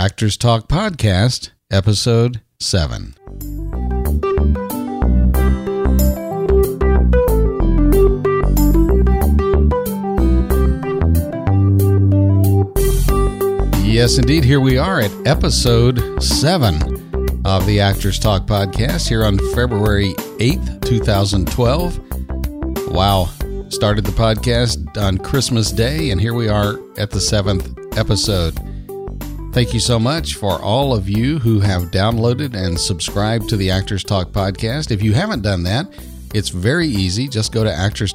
Actors Talk Podcast, Episode 7. Yes, indeed, here we are at Episode 7 of the Actors Talk Podcast here on February 8th, 2012. Wow, started the podcast on Christmas Day, and here we are at the 7th episode. Thank you so much for all of you who have downloaded and subscribed to the Actors Talk Podcast. If you haven't done that, it's very easy. Just go to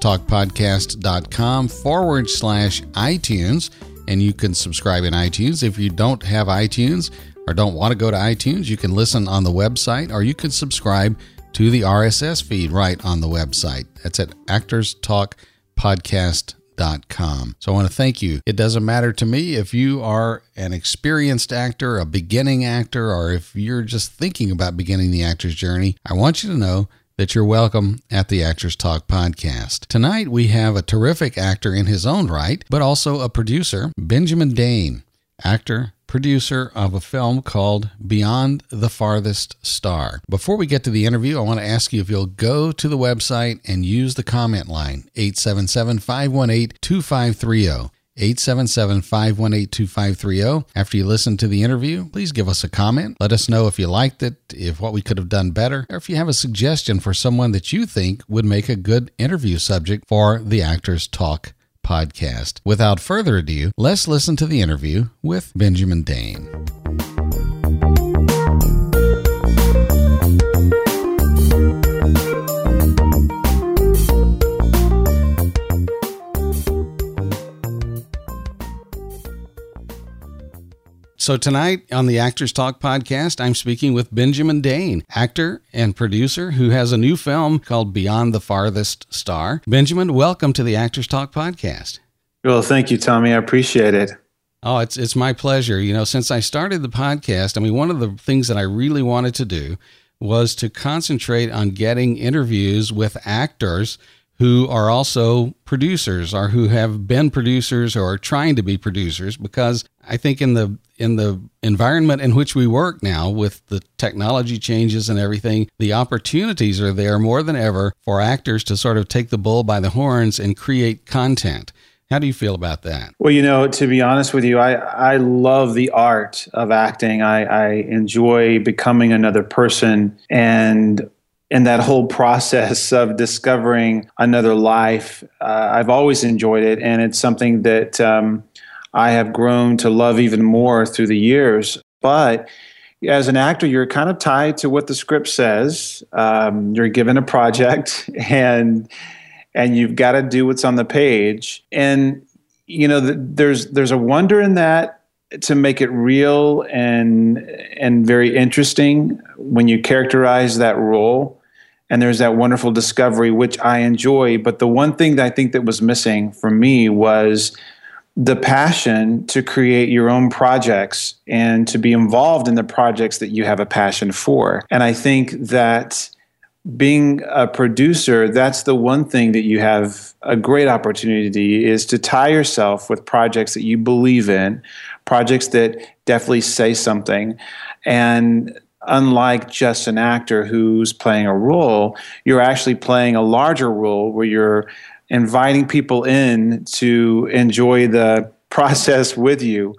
actorstalkpodcast.com/iTunes, and you can subscribe in iTunes. If you don't have iTunes or don't want to go to iTunes, you can listen on the website, or you can subscribe to the RSS feed right on the website. That's at actorstalkpodcast.com. So I want to thank you. It doesn't matter to me if you are an experienced actor, a beginning actor, or if you're just thinking about beginning the actor's journey. I want you to know that you're welcome at the Actors Talk Podcast. Tonight we have a terrific actor in his own right, but also a producer, Benjamin Dane, actor, producer of a film called Beyond the Farthest Star. Before we get to the interview, I want to ask you if you'll go to the website and use the comment line, 877-518-2530. 877-518-2530. After you listen to the interview, please give us a comment. Let us know if you liked it, if what we could have done better, or if you have a suggestion for someone that you think would make a good interview subject for the Actors Talk Podcast. Without further ado, let's listen to the interview with Benjamin Dane. So tonight on the Actors Talk Podcast, I'm speaking with Benjamin Dane, actor and producer who has a new film called Beyond the Farthest Star. Benjamin, welcome to the Actors Talk Podcast. Well, thank you, Tommy. I appreciate it. Oh, it's my pleasure. You know, since I started the podcast, one of the things that I really wanted to do was to concentrate on getting interviews with actors who are also producers or who have been producers or are trying to be producers, because I think in the environment in which we work now with the technology changes and everything, the opportunities are there more than ever for actors to sort of take the bull by the horns and create content. How do you feel about that? Well, you know, to be honest with you, I love the art of acting. I enjoy becoming another person, and in that whole process of discovering another life, I've always enjoyed it, and it's something that I have grown to love even more through the years. But as an actor, you're kind of tied to what the script says. You're given a project, and you've got to do what's on the page. And you know, there's a wonder in that to make it real and very interesting when you characterize that role. And there's that wonderful discovery, which I enjoy. But the one thing that I think that was missing for me was the passion to create your own projects and to be involved in the projects that you have a passion for. And I think that being a producer, that's the one thing that you have a great opportunity, is to tie yourself with projects that you believe in, projects that definitely say something. And unlike just an actor who's playing a role, you're actually playing a larger role where you're inviting people in to enjoy the process with you,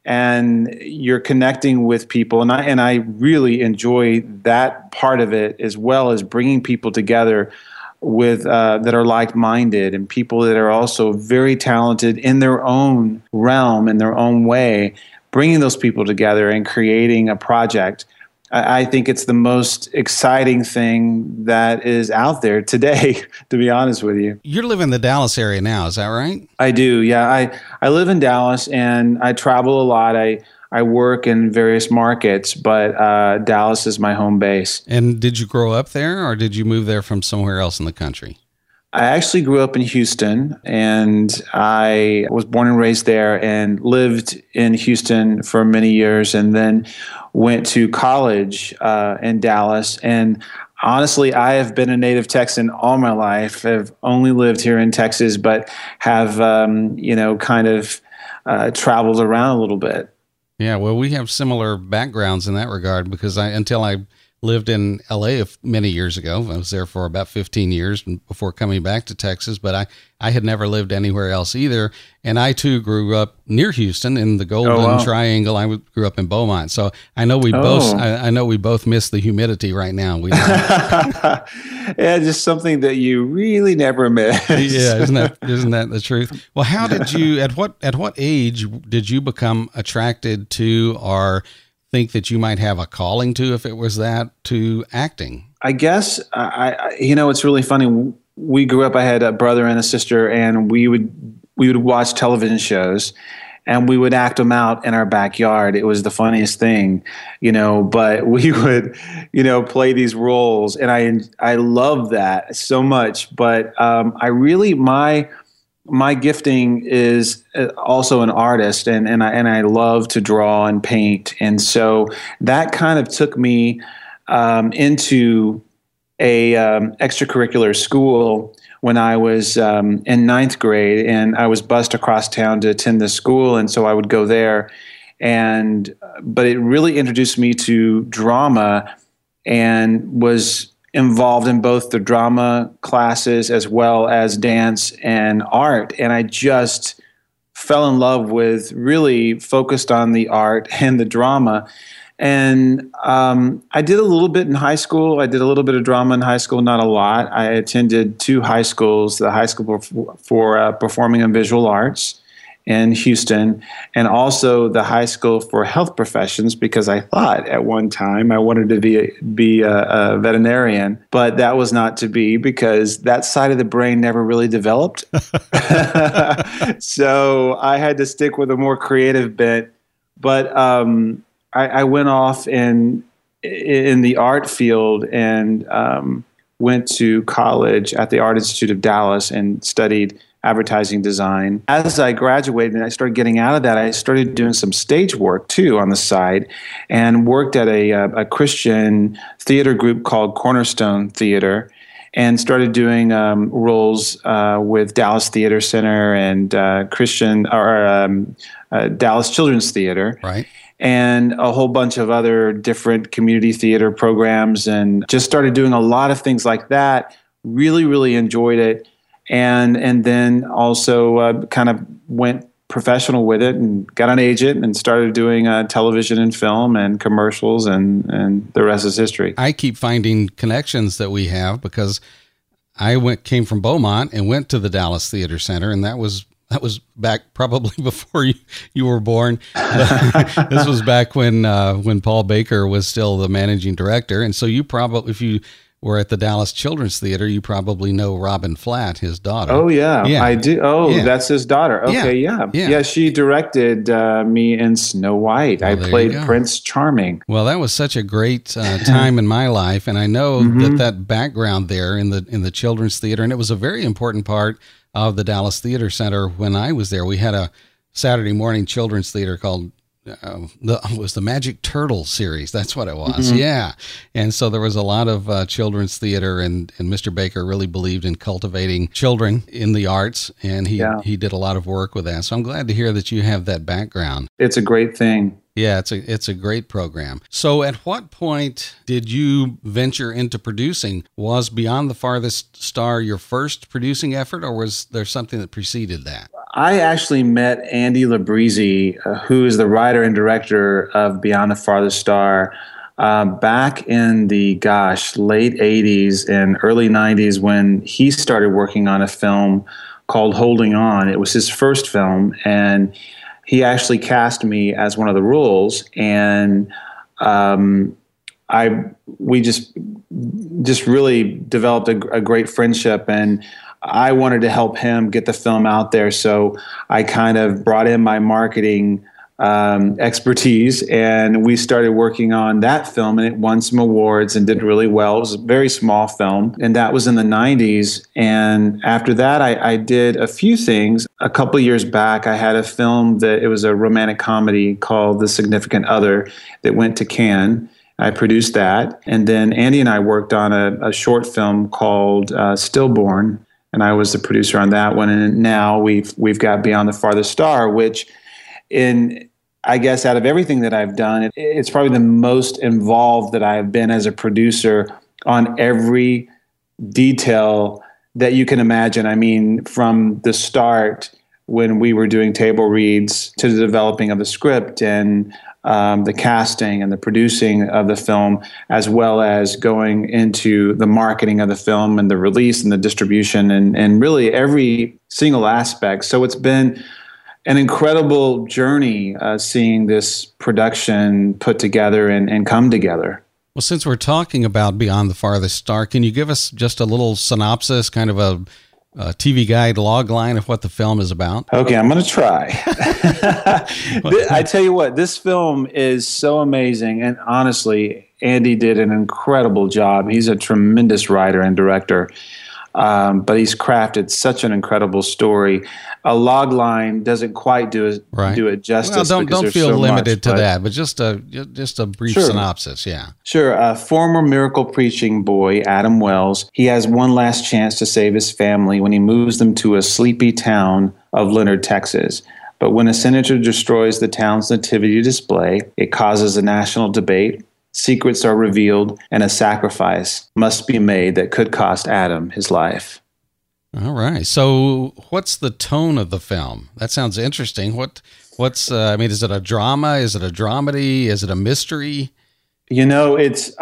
and you're connecting with people. And I really enjoy that part of it, as well as bringing people together with that are like-minded, and people that are also very talented in their own realm, in their own way, bringing those people together and creating a project. I think it's the most exciting thing that is out there today, to be honest with you. You're living in the Dallas area now, is that right? I do, yeah. I live in Dallas, and I travel a lot. I work in various markets, but Dallas is my home base. And did you grow up there, or did you move there from somewhere else in the country? I actually grew up in Houston, and I was born and raised there and lived in Houston for many years, and then went to college in Dallas. And honestly, I have been a native Texan all my life. I've only lived here in Texas, but have, traveled around a little bit. Yeah, well, we have similar backgrounds in that regard because until I lived in LA many years ago. I was there for about 15 years before coming back to Texas, but I had never lived anywhere else either. And I too grew up near Houston in the Golden Triangle. I grew up in Beaumont. So I know we both miss the humidity right now. We yeah, just something that you really never miss. Yeah, isn't that the truth? Well, how did you at what age did you become attracted to or think that you might have a calling to, if it was that, to acting? I guess, it's really funny. We grew up, I had a brother and a sister, and we would watch television shows and we would act them out in our backyard. It was the funniest thing, but we would, play these roles, and I love that so much. But my gifting is also an artist, and I love to draw and paint, and so that kind of took me into a extracurricular school when I was in ninth grade, and I was bused across town to attend this school, and so I would go there, but it really introduced me to drama, and was involved in both the drama classes as well as dance and art. And I just fell in love with, really focused on the art and the drama. And I did a little bit in high school. I did a little bit of drama in high school, not a lot. I attended two high schools, the High School for Performing and Visual Arts in Houston, and also the High School for Health Professions, because I thought at one time I wanted to be a veterinarian, but that was not to be because that side of the brain never really developed. So I had to stick with a more creative bent. But I went off in the art field and went to college at the Art Institute of Dallas and studied advertising design. As I graduated and I started getting out of that, I started doing some stage work too on the side, and worked at a Christian theater group called Cornerstone Theater, and started doing roles with Dallas Theater Center and Dallas Children's Theater. Right. And a whole bunch of other different community theater programs, and just started doing a lot of things like that. Really, really enjoyed it. And then also kind of went professional with it and got an agent and started doing television and film and commercials, and the rest is history. I keep finding connections that we have because I came from Beaumont and went to the Dallas Theater Center, and that was back probably before you were born. This was back when Paul Baker was still the managing director, and so you probably, if you were at the Dallas Children's Theater, you probably know Robin Flatt, his daughter. Oh, yeah. I do. Oh, yeah. That's his daughter. Okay, yeah. She directed me in Snow White. I played Prince Charming. Well, that was such a great time in my life, and I know that background there in the Children's Theater, and it was a very important part of the Dallas Theater Center when I was there. We had a Saturday morning children's theater called was the Magic Turtle series. That's what it was. Yeah. And so there was a lot of children's theater, and Mr. Baker really believed in cultivating children in the arts, and he did a lot of work with that. So I'm glad to hear that you have that background. It's a great thing. Yeah, it's a great program. So at what point did you venture into producing? Was Beyond the Farthest Star your first producing effort, or was there something that preceded that? I actually met Andy Labrizzi, who is the writer and director of Beyond the Farthest Star, back in the, late 80s and early 90s, when he started working on a film called Holding On. It was his first film, and he actually cast me as one of the roles, and we just really developed a great friendship, and I wanted to help him get the film out there, so I kind of brought in my marketing expertise, and we started working on that film, and it won some awards and did really well. It was a very small film, and that was in the 90s. And after that, I did a few things. A couple of years back, I had a film that it was a romantic comedy called The Significant Other that went to Cannes. I produced that. And then Andy and I worked on a short film called Stillborn, and I was the producer on that one. And now we've got Beyond the Farthest Star, which in I guess out of everything that I've done, it's probably the most involved that I've been as a producer on every detail that you can imagine. I mean, from the start, when we were doing table reads, to the developing of the script and the casting and the producing of the film, as well as going into the marketing of the film and the release and the distribution and really every single aspect. So it's been an incredible journey seeing this production put together and come together. Well, since we're talking about Beyond the Farthest Star, can you give us just a little synopsis, kind of a TV Guide log line of what the film is about? Okay, I'm going to try. I tell you what, this film is so amazing. And honestly, Andy did an incredible job. He's a tremendous writer and director. But he's crafted such an incredible story. A log line doesn't quite do it justice. Well, don't feel limited to that, but just a brief synopsis, yeah. Sure. A former miracle preaching boy, Adam Wells, he has one last chance to save his family when he moves them to a sleepy town of Leonard, Texas. But when a senator destroys the town's nativity display, it causes a national debate. Secrets are revealed, and a sacrifice must be made that could cost Adam his life. All right. So what's the tone of the film? That sounds interesting. I mean, is it a drama? Is it a dramedy? Is it a mystery? You know, it's,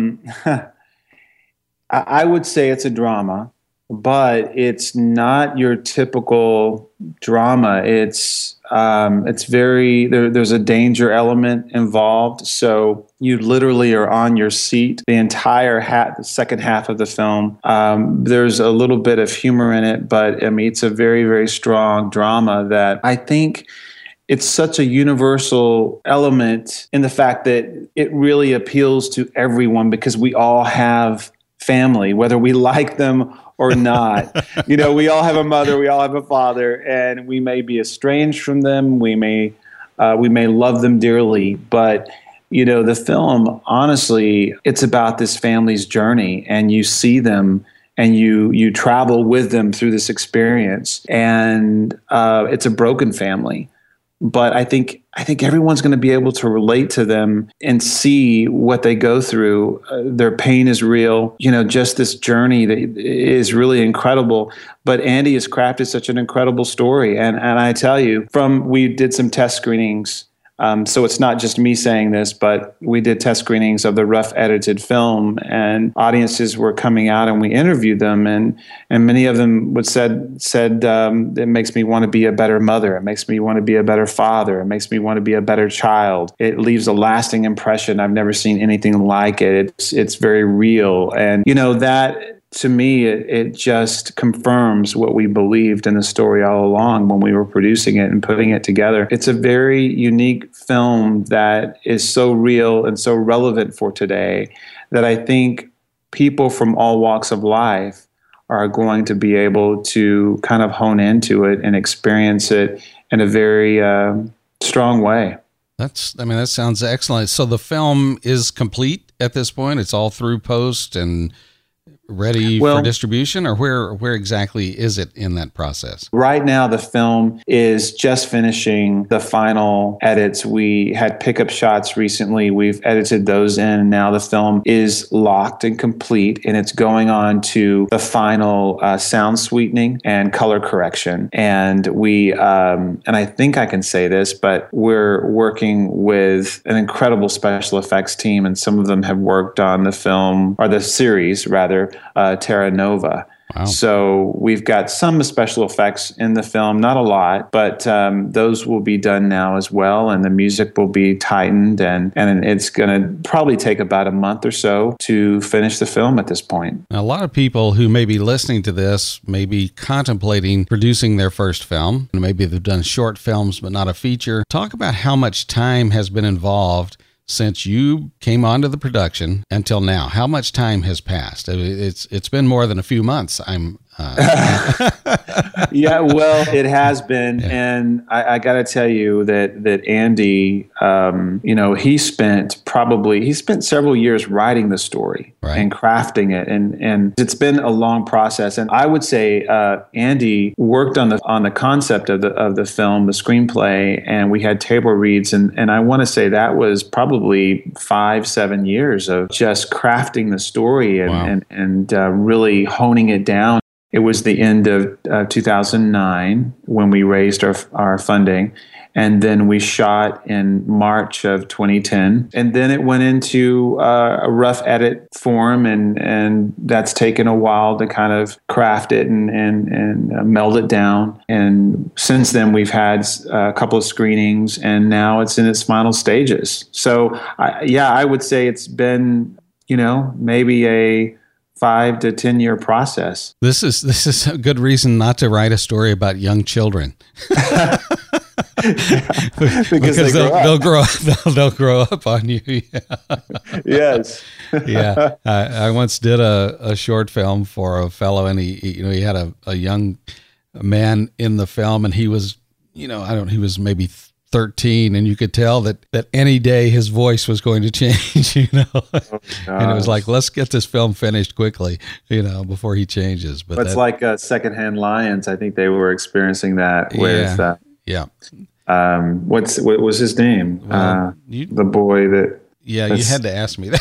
I would say it's a drama, but it's not your typical drama. It's very, there's a danger element involved. So you literally are on your seat the entire the second half of the film. There's a little bit of humor in it, but I mean, it's a very, very strong drama that I think it's such a universal element in the fact that it really appeals to everyone because we all have family, whether we like them or not. You know, we all have a mother, we all have a father, and we may be estranged from them. We may love them dearly, but you know, the film, honestly, it's about this family's journey, and you see them and you travel with them through this experience, and it's a broken family. But I think everyone's going to be able to relate to them and see what they go through. Their pain is real. You know, just this journey that is really incredible. But Andy has crafted such an incredible story. And I tell you, we did some test screenings. So it's not just me saying this, but we did test screenings of the rough edited film, and audiences were coming out and we interviewed them, and many of them said it makes me want to be a better mother, it makes me want to be a better father, it makes me want to be a better child. It leaves a lasting impression. I've never seen anything like it. It's very real, and you know that. To me, it just confirms what we believed in the story all along when we were producing it and putting it together. It's a very unique film that is so real and so relevant for today that I think people from all walks of life are going to be able to kind of hone into it and experience it in a very strong way. That sounds excellent. So the film is complete at this point? It's all through post and ready for distribution, or where exactly is it in that process? Right now, the film is just finishing the final edits. We had pickup shots recently. We've edited those in, and now the film is locked and complete, and it's going on to the final sound sweetening and color correction. And and I think I can say this, but we're working with an incredible special effects team, and some of them have worked on the film, or the series rather, Terra Nova. Wow. So we've got some special effects in the film, not a lot, but those will be done now as well, and the music will be tightened, and it's going to probably take about a month or so to finish the film at this point. Now, a lot of people who may be listening to this may be contemplating producing their first film, and maybe they've done short films but not a feature. Talk about how much time has been involved since you came onto the production until now. How much time has passed? It's been more than a few months, I'm Yeah, well, it has been, and I got to tell you that Andy, he spent several years writing the story and crafting it, and it's been a long process. And I would say Andy worked on the concept of the film, the screenplay, and we had table reads, and I want to say that was probably 5-7 years of just crafting the story and really honing it down. It was the end of 2009 when we raised our funding, and then we shot in March of 2010. And then it went into a rough edit form, and that's taken a while to kind of craft it and meld it down. And since then, we've had a couple of screenings, and now it's in its final stages. So, I would say it's been, maybe a 5 to 10 year process. This is a good reason not to write a story about young children. because they'll grow up on you. Yeah. Yes. Yeah. I once did a short film for a fellow, and he had a young man in the film, and he was, he was maybe 13, and you could tell that any day his voice was going to change, and it was like, let's get this film finished quickly, before he changes. But it's like Secondhand Lions. I think they were experiencing that with, what was his name? Well, the boy that. Yeah, you had to ask me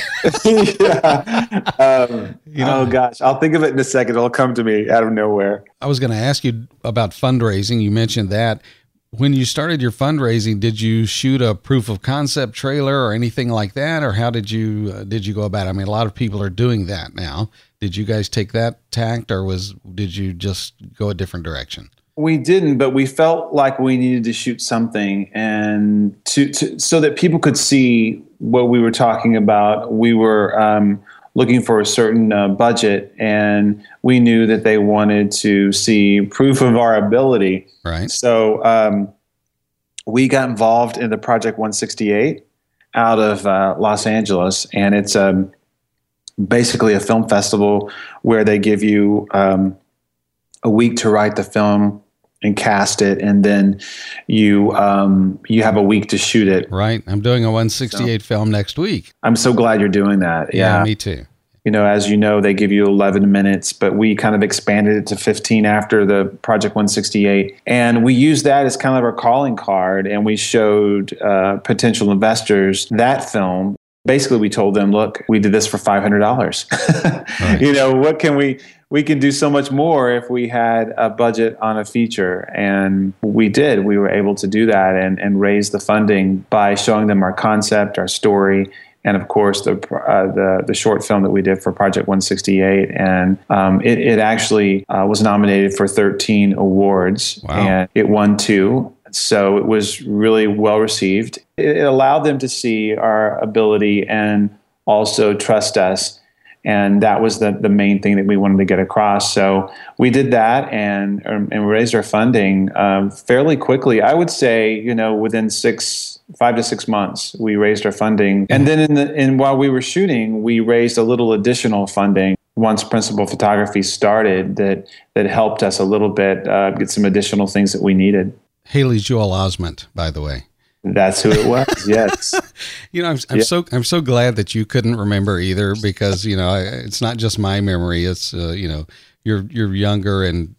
that. Oh gosh, I'll think of it in a second. It'll come to me out of nowhere. I was going to ask you about fundraising. You mentioned that. When you started your fundraising, did you shoot a proof of concept trailer or anything like that, or how did you go about it? I mean, a lot of people are doing that now. Did you guys take that tact, or did you just go a different direction? We didn't, but we felt like we needed to shoot something, and so that people could see what we were talking about. We were looking for a certain budget, and we knew that they wanted to see proof of our ability. Right. So we got involved in the Project 168 out of Los Angeles, and it's basically a film festival where they give you a week to write the film and cast it, and then you have a week to shoot it. Right. I'm doing a 168 film next week. I'm so glad you're doing that. Yeah, me too. As you know, they give you 11 minutes, but we kind of expanded it to 15 after the Project 168. And we used that as kind of our calling card, and we showed potential investors that film. Basically, we told them, look, we did this for $500. Right. What can we can do so much more if we had a budget on a feature. And we did. We were able to do that and raise the funding by showing them our concept, our story, and of course the short film that we did for Project 168. And it actually was nominated for 13 awards. Wow. And it won 2. So it was really well received. It allowed them to see our ability and also trust us. And that was the main thing that we wanted to get across. So we did that and raised our funding fairly quickly. I would say, within 5 to 6 months, we raised our funding. And then while we were shooting, we raised a little additional funding once Principal Photography started that helped us a little bit get some additional things that we needed. Haley Joel Osment, by the way. That's who it was. Yes. I'm so glad that you couldn't remember either, because it's not just my memory. It's you're younger and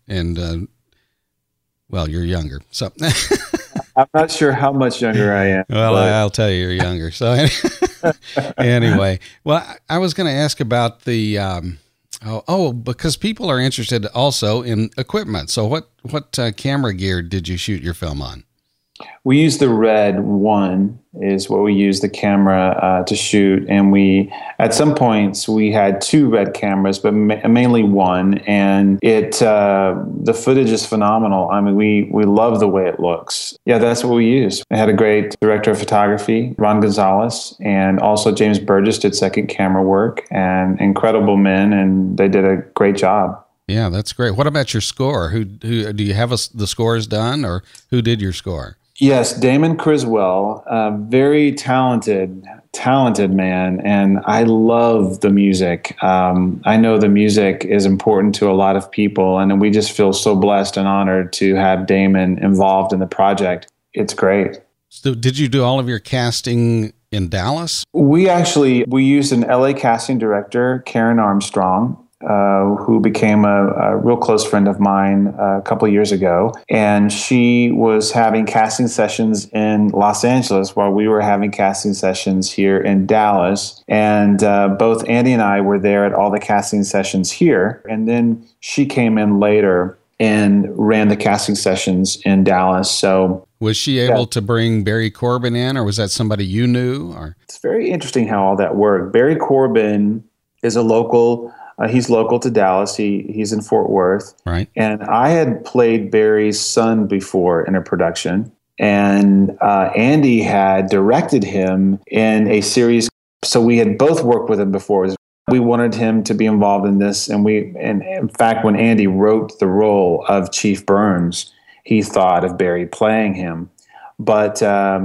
you're younger. So I'm not sure how much younger I am. Well, I'll tell you, you're younger. So anyway, well, I was going to ask about the because people are interested also in equipment. So what camera gear did you shoot your film on? We used the Red 1 is what we used the camera to shoot. And at some points we had 2 Red cameras, but mainly 1. And the footage is phenomenal. I mean, we love the way it looks. Yeah, that's what we used. I had a great director of photography, Ron Gonzalez, and also James Burgess did second camera work, and incredible men, and they did a great job. Yeah, that's great. What about your score? Who do you have the scores done, or who did your score? Yes, Damon Criswell, very talented man, and I love the music. I know the music is important to a lot of people, and we just feel so blessed and honored to have Damon involved in the project. It's great. So did you do all of your casting in Dallas? We used an LA casting director, Karen Armstrong, who became a real close friend of mine a couple of years ago. And she was having casting sessions in Los Angeles while we were having casting sessions here in Dallas. And both Andy and I were there at all the casting sessions here. And then she came in later and ran the casting sessions in Dallas. So was she able to bring Barry Corbin in, or was that somebody you knew? Or it's very interesting how all that worked. Barry Corbin is a local. He's local to Dallas. He's in Fort Worth. Right. And I had played Barry's son before in a production, and Andy had directed him in a series. So we had both worked with him before. We wanted him to be involved in this, and in fact, when Andy wrote the role of Chief Burns, he thought of Barry playing him. But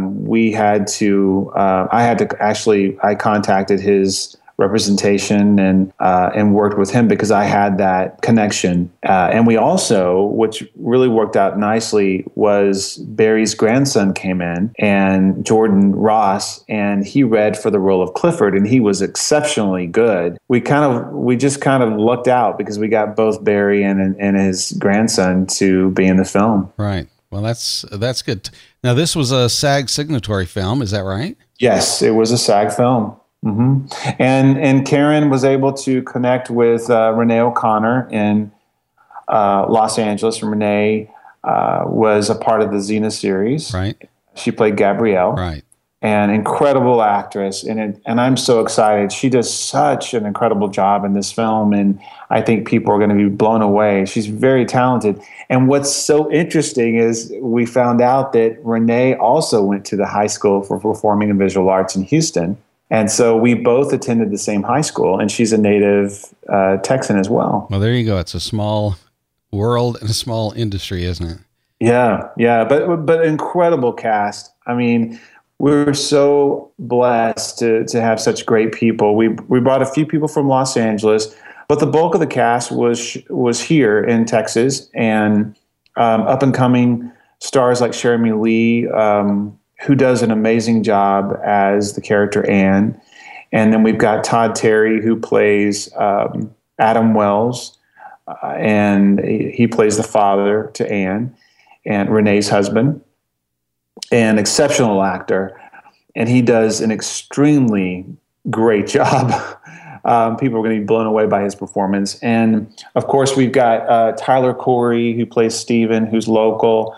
I contacted his representation and worked with him because I had that connection. And we also, which really worked out nicely, was Barry's grandson came in, and Jordan Ross, and he read for the role of Clifford, and he was exceptionally good. We just kind of lucked out because we got both Barry and his grandson to be in the film. Right. Well, that's good. Now, this was a SAG signatory film, is that right? Yes, it was a SAG film. Mm-hmm. And Karen was able to connect with Renee O'Connor in Los Angeles. Renee was a part of the Xena series. Right. She played Gabrielle. Right. An incredible actress, and I'm so excited. She does such an incredible job in this film, and I think people are going to be blown away. She's very talented. And what's so interesting is we found out that Renee also went to the High School for Performing and Visual Arts in Houston. And so we both attended the same high school, and she's a native Texan as well. Well, there you go. It's a small world and a small industry, isn't it? Yeah, but incredible cast. I mean, we're so blessed to have such great people. We brought a few people from Los Angeles, but the bulk of the cast was here in Texas, and up and coming stars like Jeremy Lee, who does an amazing job as the character Anne. And then we've got Todd Terry, who plays Adam Wells, and he plays the father to Anne and Renee's husband, an exceptional actor. And he does an extremely great job. People are going to be blown away by his performance. And, of course, we've got Tyler Corey, who plays Steven, who's local.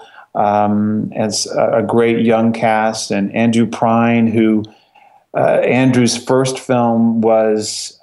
As a great young cast, and Andrew Prine, who Andrew's first film was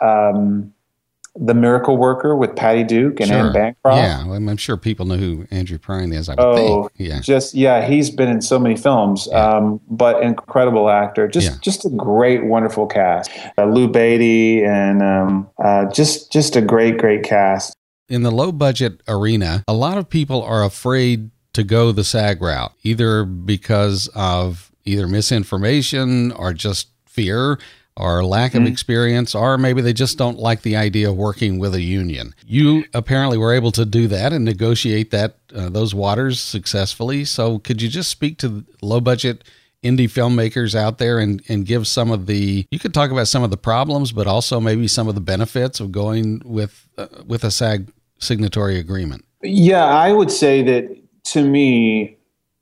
The Miracle Worker with Patty Duke and Anne Bancroft. Yeah, I'm sure people know who Andrew Prine is. I would think. He's been in so many films, but incredible actor. Just a great, wonderful cast. Lou Beatty, and just a great cast. In the low budget arena, a lot of people are afraid to go the SAG route, either because of misinformation or just fear or lack of experience, or maybe they just don't like the idea of working with a union. You apparently were able to do that and negotiate those waters successfully. So could you just speak to low budget indie filmmakers out there and give you could talk about some of the problems, but also maybe some of the benefits of going with a SAG signatory agreement? Yeah, I would say that, to me,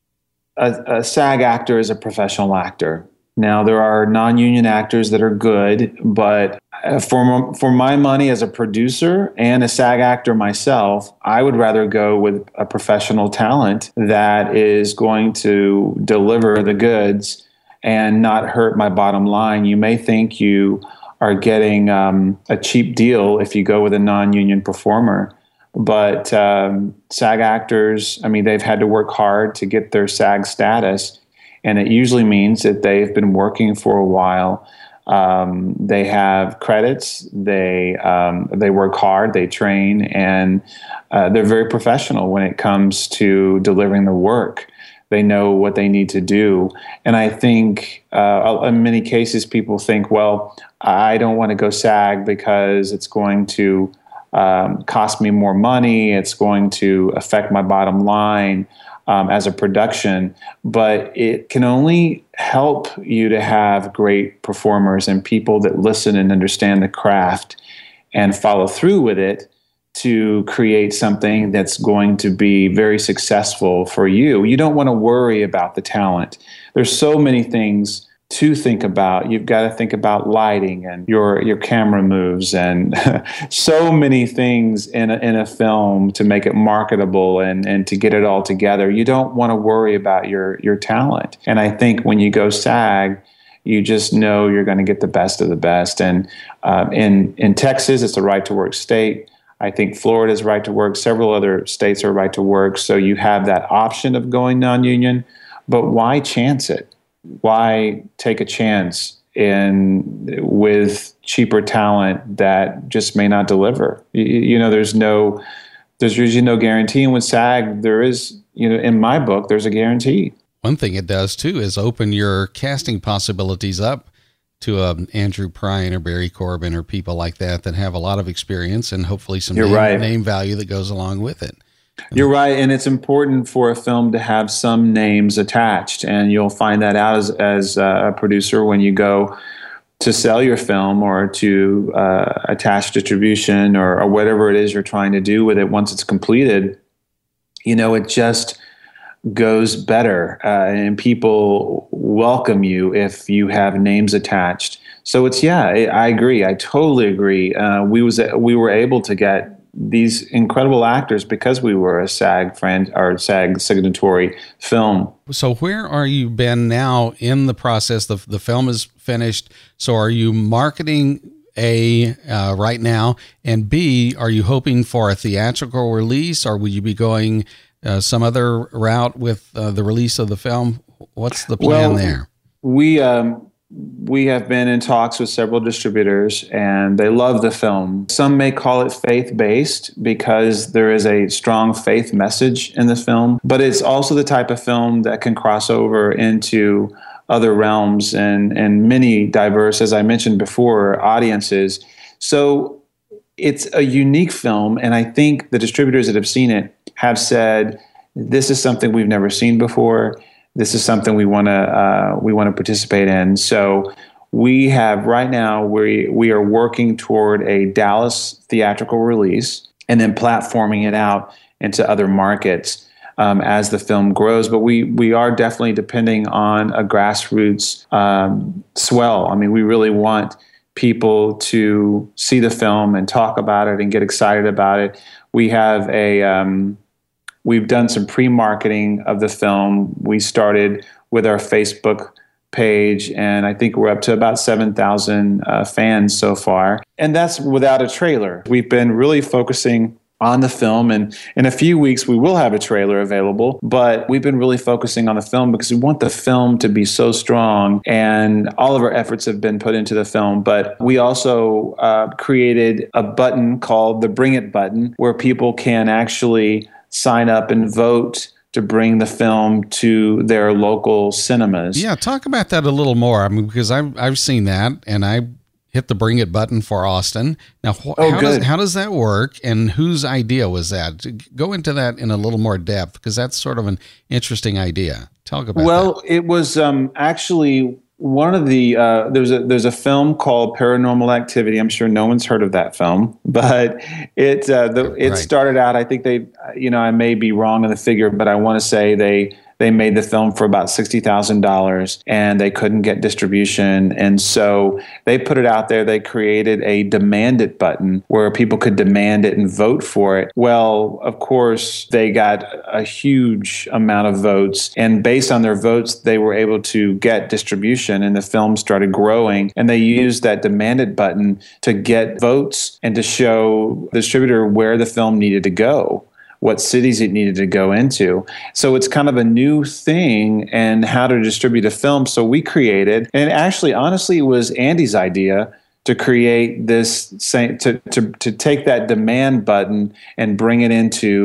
a SAG actor is a professional actor. Now, there are non-union actors that are good, but for my money as a producer and a SAG actor myself, I would rather go with a professional talent that is going to deliver the goods and not hurt my bottom line. You may think you are getting a cheap deal if you go with a non-union performer. But SAG actors, they've had to work hard to get their SAG status, and it usually means that they've been working for a while. They have credits, they work hard, they train, and they're very professional when it comes to delivering the work. They know what they need to do. And I think in many cases, people think, well, I don't want to go SAG because it's going to cost me more money. It's going to affect my bottom line as a production. But it can only help you to have great performers and people that listen and understand the craft and follow through with it to create something that's going to be very successful for you. You don't want to worry about the talent. There's so many things to think about. You've got to think about lighting and your camera moves and so many things in a film to make it marketable and to get it all together. You don't want to worry about your talent. And I think when you go SAG, you just know you're going to get the best of the best. And in Texas, it's a right to work state. I think Florida's right to work. Several other states are right to work. So you have that option of going non-union. But why chance it? Why take a chance with cheaper talent that just may not deliver? There's usually no guarantee. And with SAG, there is, in my book, there's a guarantee. One thing it does too is open your casting possibilities up to Andrew Prine or Barry Corbin or people like that have a lot of experience and hopefully some name value that goes along with it. You're right, and it's important for a film to have some names attached, and you'll find that out as a producer when you go to sell your film or to attach distribution or whatever it is you're trying to do with it. Once it's completed, it just goes better, and people welcome you if you have names attached. So I agree. I totally agree. We were able to get these incredible actors because we were a SAG friend or SAG signatory film. So where are you been now in the process? The film is finished. So are you marketing right now? And B, are you hoping for a theatrical release, or will you be going some other route with the release of the film? What's the plan there? We have been in talks with several distributors, and they love the film. Some may call it faith-based because there is a strong faith message in the film, but it's also the type of film that can cross over into other realms and many diverse, as I mentioned before, audiences. So it's a unique film, and I think the distributors that have seen it have said, this is something we've never seen before. This is something we want to participate in. So we have right now, we are working toward a Dallas theatrical release and then platforming it out into other markets as the film grows. But we are definitely depending on a grassroots swell. I mean, we really want people to see the film and talk about it and get excited about it. We have we've done some pre-marketing of the film. We started with our Facebook page, and I think we're up to about 7,000 fans so far. And that's without a trailer. We've been really focusing on the film, and in a few weeks we will have a trailer available, but we've been really focusing on the film because we want the film to be so strong, and all of our efforts have been put into the film. But we also created a button called the Bring It button, where people can actually sign up and vote to bring the film to their local cinemas. Yeah, talk about that a little more. I mean, because I've seen that, and I hit the Bring It button for Austin. Now, how does that work, and whose idea was that? Go into that in a little more depth, because that's sort of an interesting idea. Talk about that. Well, it was actually one of the there's a film called Paranormal Activity. I'm sure no one's heard of that film, but it started out. I think I may be wrong in the figure, but I want to say they made the film for about $60,000, and they couldn't get distribution, and so they put it out there. They created a Demand It button where people could demand it and vote for it. Well, of course, they got a huge amount of votes, and based on their votes, they were able to get distribution, and the film started growing. And they used that Demand It button to get votes and to show the distributor where the film needed to go, what cities it needed to go into. So it's kind of a new thing and how to distribute a film. So we created, and actually, honestly, it was Andy's idea to create this, to take that demand button and bring it into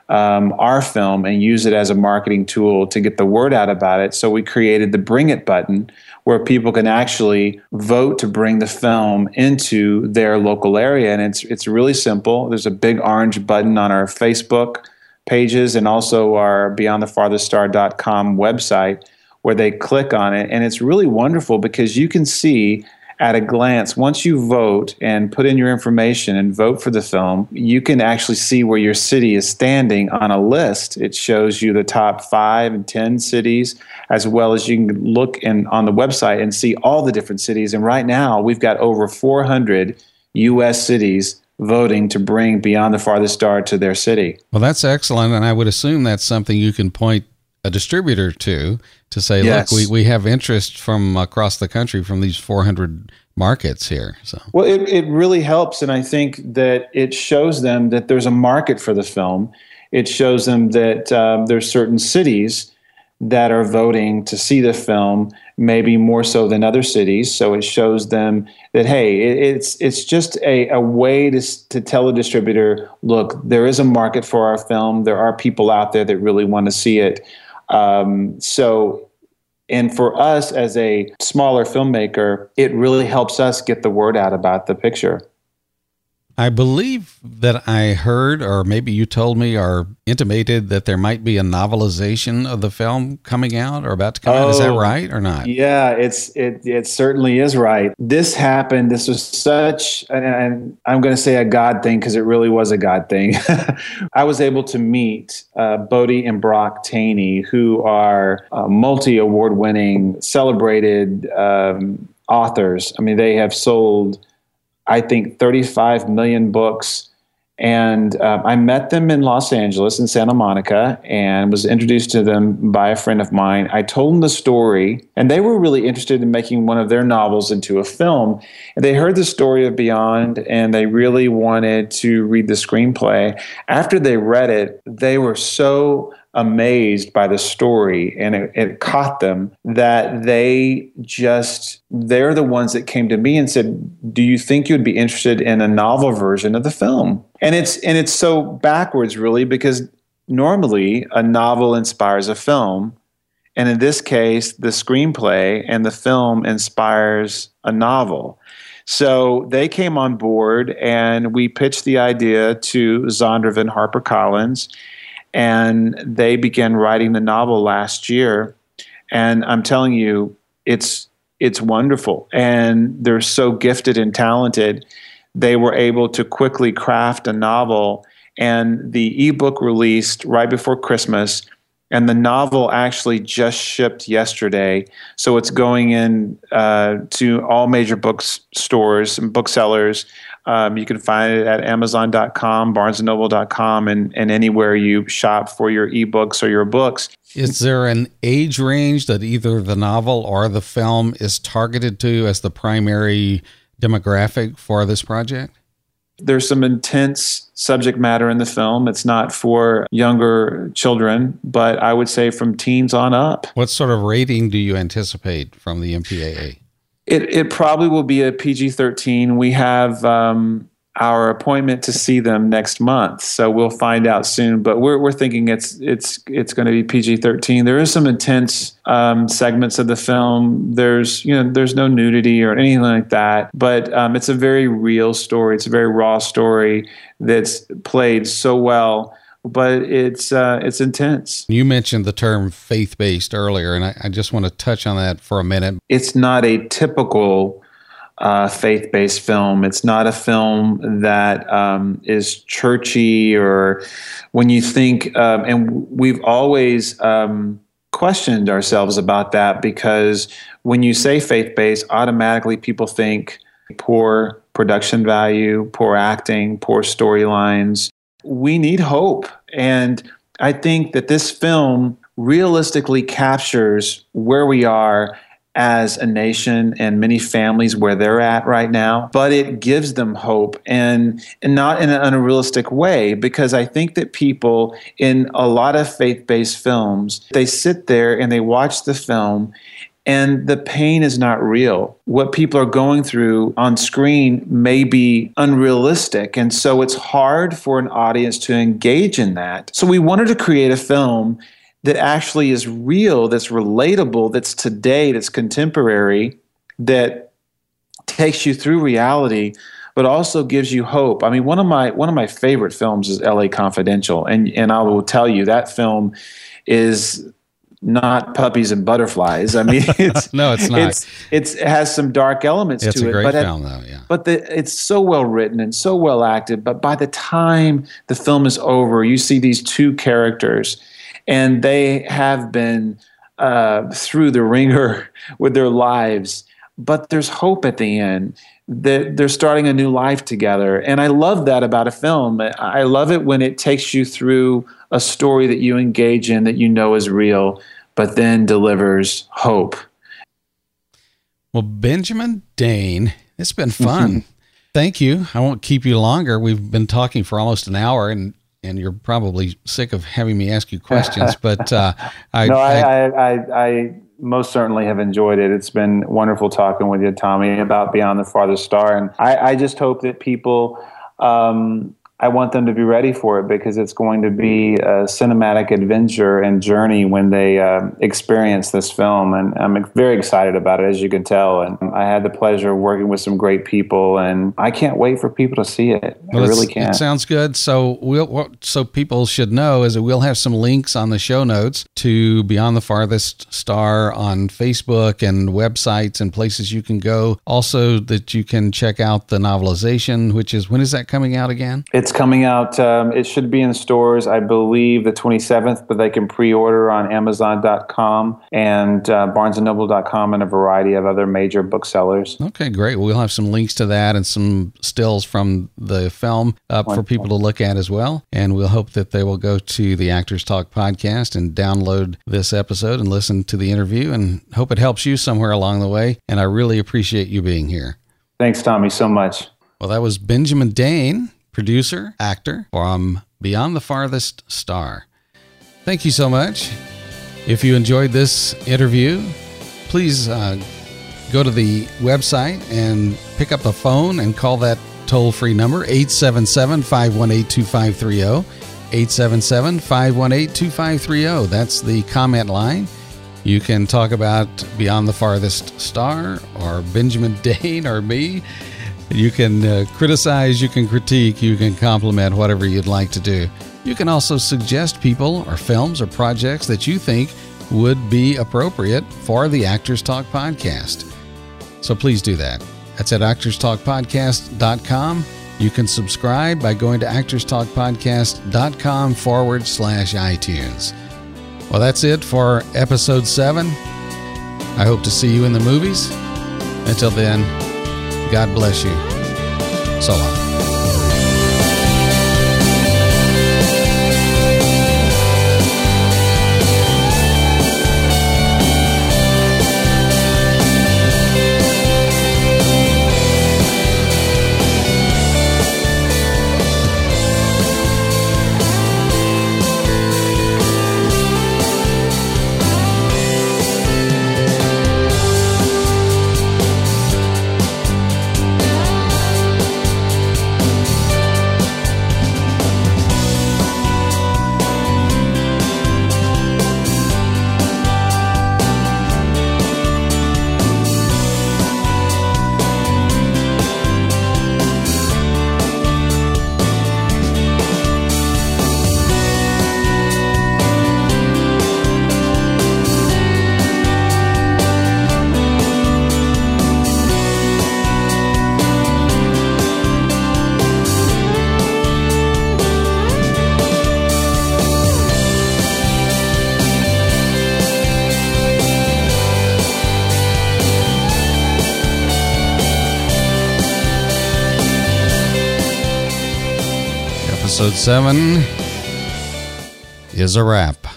our film and use it as a marketing tool to get the word out about it. So we created the Bring It button, where people can actually vote to bring the film into their local area. And it's really simple. There's a big orange button on our Facebook pages and also our beyondthefartheststar.com website where they click on it. And it's really wonderful because you can see at a glance, once you vote and put in your information and vote for the film, you can actually see where your city is standing on a list. It shows you the top 5 and 10 cities, as well as you can look on the website and see all the different cities. And right now, we've got over 400 U.S. cities voting to bring Beyond the Farthest Star to their city. Well, that's excellent. And I would assume that's something you can point a distributor to say, yes, look, we have interest from across the country from these 400 markets here. So, well, it really helps. And I think that it shows them that there's a market for the film. It shows them that there's certain cities that are voting to see the film, maybe more so than other cities. So it shows them that, hey, it's just a way to tell a distributor, look, there is a market for our film. There are people out there that really want to see it. And for us as a smaller filmmaker, it really helps us get the word out about the picture. I believe that I heard, or maybe you told me or intimated, that there might be a novelization of the film coming out or about to come out. Is that right or not? Yeah, it certainly is right. This happened. This was such, and I'm going to say a God thing because it really was a God thing. I was able to meet Bodie and Brock Taney, who are multi-award-winning, celebrated authors. I mean, they have sold, I think, 35 million books. And I met them in Los Angeles, in Santa Monica, and was introduced to them by a friend of mine. I told them the story, and they were really interested in making one of their novels into a film. And they heard the story of Beyond, and they really wanted to read the screenplay. After they read it, they were so amazed by the story, and it caught them that they're the ones that came to me and said, do you think you'd be interested in a novel version of the film? And it's so backwards, really, because normally a novel inspires a film. And in this case, the screenplay and the film inspires a novel. So they came on board, and we pitched the idea to Zondervan HarperCollins, and they began writing the novel last year. And I'm telling you, it's wonderful. And they're so gifted and talented. They were able to quickly craft a novel. And the ebook released right before Christmas. And the novel actually just shipped yesterday. So it's going in to all major bookstores and booksellers. You can find it at Amazon.com, BarnesandNoble.com, and anywhere you shop for your ebooks or your books. Is there an age range that either the novel or the film is targeted to as the primary demographic for this project? There's some intense subject matter in the film. It's not for younger children, but I would say from teens on up. What sort of rating do you anticipate from the MPAA? It probably will be a PG-13. We have our appointment to see them next month, so we'll find out soon. But we're thinking it's going to be PG-13. There is some intense segments of the film. There's no nudity or anything like that, but it's a very real story. It's a very raw story that's played so well. But it's intense. You mentioned the term faith-based earlier, and I just want to touch on that for a minute. It's not a typical faith-based film. It's not a film that is churchy, or when you think, and we've always questioned ourselves about that, because when you say faith-based, automatically people think poor production value, poor acting, poor storylines. We need hope. And I think that this film realistically captures where we are as a nation and many families where they're at right now, but it gives them hope, and not in an unrealistic way, because I think that people in a lot of faith-based films, they sit there and they watch the film and the pain is not real. What people are going through on screen may be unrealistic, and so it's hard for an audience to engage in that. So we wanted to create a film that actually is real, that's relatable, that's today, that's contemporary, that takes you through reality, but also gives you hope. I mean, one of my favorite films is LA Confidential, and I will tell you that film is not puppies and butterflies. I mean, it's no, it's not. It has some dark elements to it. It's a great film, though. Yeah, but it's so well written and so well acted. But by the time the film is over, you see these two characters, and they have been through the ringer with their lives. But there's hope at the end. They're starting a new life together. And I love that about a film. I love it when it takes you through a story that you engage in, that you know is real, but then delivers hope. Well, Benjamin Dane, it's been fun. Thank you. I won't keep you longer. We've been talking for almost an hour, and you're probably sick of having me ask you questions, but I most certainly have enjoyed it. It's been wonderful talking with you, Tommy, about Beyond the Farthest Star. And I just hope that people, I want them to be ready for it, because it's going to be a cinematic adventure and journey when they experience this film. And I'm very excited about it, as you can tell. And I had the pleasure of working with some great people, and I can't wait for people to see it. Well, I really can't. It sounds good. So so people should know is that we'll have some links on the show notes to Beyond the Farthest Star on Facebook and websites and places you can go. Also, that you can check out the novelization, which is, when is that coming out again? It's coming out, it should be in stores, I believe, the 27th, but they can pre-order on Amazon.com and BarnesandNoble.com and a variety of other major booksellers. Okay, great. We'll have some links to that and some stills from the film up for people to look at as well. And we'll hope that they will go to the Actors Talk podcast and download this episode and listen to the interview, and hope it helps you somewhere along the way. And I really appreciate you being here. Thanks, Tommy, so much. Well, that was Benjamin Dane, producer, actor from Beyond the Farthest Star. Thank you so much. If you enjoyed this interview, please go to the website and pick up the phone and call that toll-free number, 877-518-2530, 877-518-2530. That's the comment line. You can talk about Beyond the Farthest Star or Benjamin Dane or me. You can criticize, you can critique, you can compliment, whatever you'd like to do. You can also suggest people or films or projects that you think would be appropriate for the Actors Talk podcast. So please do that. That's at actorstalkpodcast.com. You can subscribe by going to actorstalkpodcast.com/iTunes. Well, that's it for episode 7. I hope to see you in the movies. Until then, God bless you. So long. Episode 7 is a wrap.